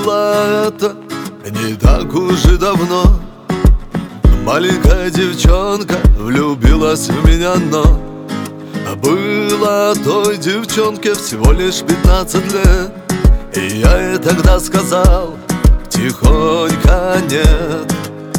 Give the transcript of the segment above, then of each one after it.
было это не так уж и давно. Маленькая девчонка влюбилась в меня, но было той девчонке всего лишь 15 лет. И я ей тогда сказал тихонько нет.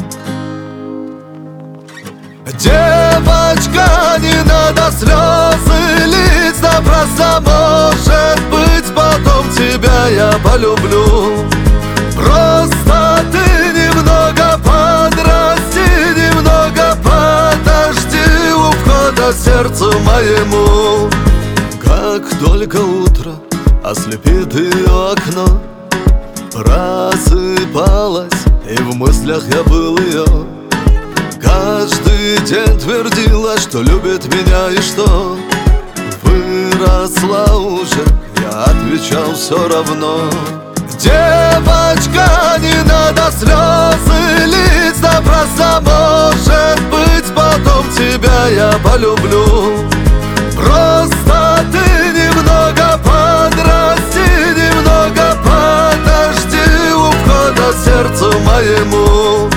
Девочка, не надо слезы лить, да просто, может быть, потом тебя я полюблю. Просто ты немного подрасти, немного подожди у входа сердцу моему. Как только утро ослепит ее окно, просыпалась, и в мыслях я был ее. Каждый день твердила, что любит меня и что выросла уже, я отвечал все равно. Девочка, не надо слезы лить, да просто, может быть, потом тебя я полюблю. Просто ты немного подрасти, немного подожди у входа сердцу моему.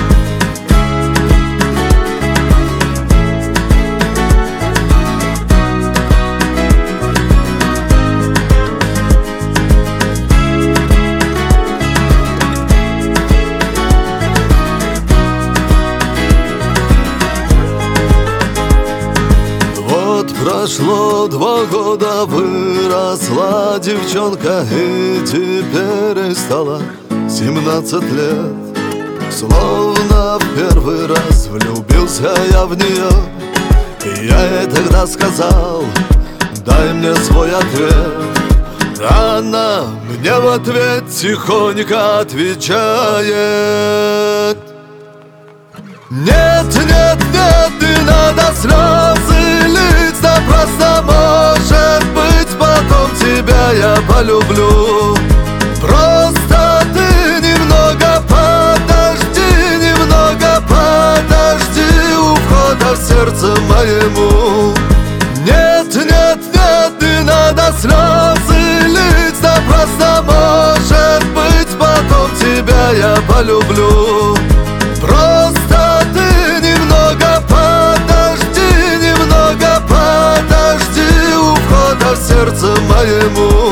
Прошло 2 года, выросла девчонка, и теперь ей стало 17 лет. Словно в первый раз влюбился я в нее, и я ей тогда сказал: дай мне свой ответ. Она мне в ответ тихонько отвечает: нет, нет, нет, не надо слезы лить, да просто, может быть, потом тебя я полюблю. Просто ты немного подожди, немного подожди у входа в сердце моему. Нет, нет, нет, не надо слезы лить, да просто, может быть, потом тебя я полюблю. Просто ты немного подожди, немного подожди у входа в сердце моему.